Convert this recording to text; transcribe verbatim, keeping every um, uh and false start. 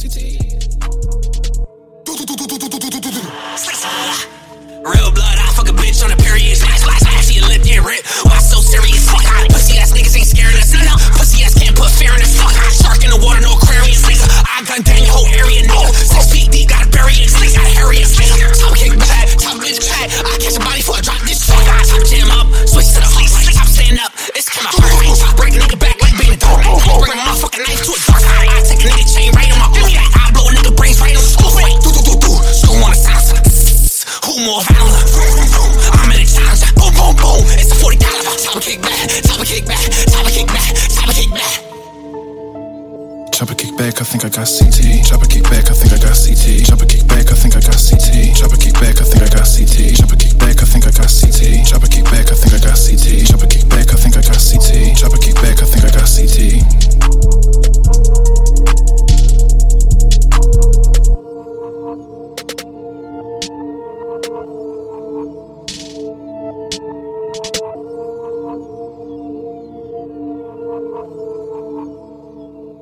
C T. Real blood, I fuck a bitch on a period. Smash, smash, smash, your lip get ripped. Why so serious? Fuck, pussy ass niggas ain't scared of us. No, pussy ass can't put fear in us. Fuck, shark in the water, no aquarium. I gun down your whole area, nigga. Six feet deep, got buried in slicks, got Harriet. Top kick bad, top bitch bad. I catch a body for a drop this fuck. Top jam up, switch to the fleece. Top stand up, it's kinda hard. Break a nigga back like being a dog. Bring a motherfucking knife to a dark eye. I take a nigga chain right on my own. I blow a nigga brains right on the school. Do do do do. School on the sound. Who more violent? I'm in a challenge. Boom boom boom. It's a forty dollar. Top kick back, top kick back, top kick back, top kick back. Chopper kick back, I think I got C T. Chopper kick back, I think I got C T. Chopper kick back, I think I got C T. Chopper kick back, I think I got C T. Chopper kick back, I think I got C T. Chopper kick back, I think I got C T. Chopper kick back, I think I got C T. Chopper kick back, I think I got C T.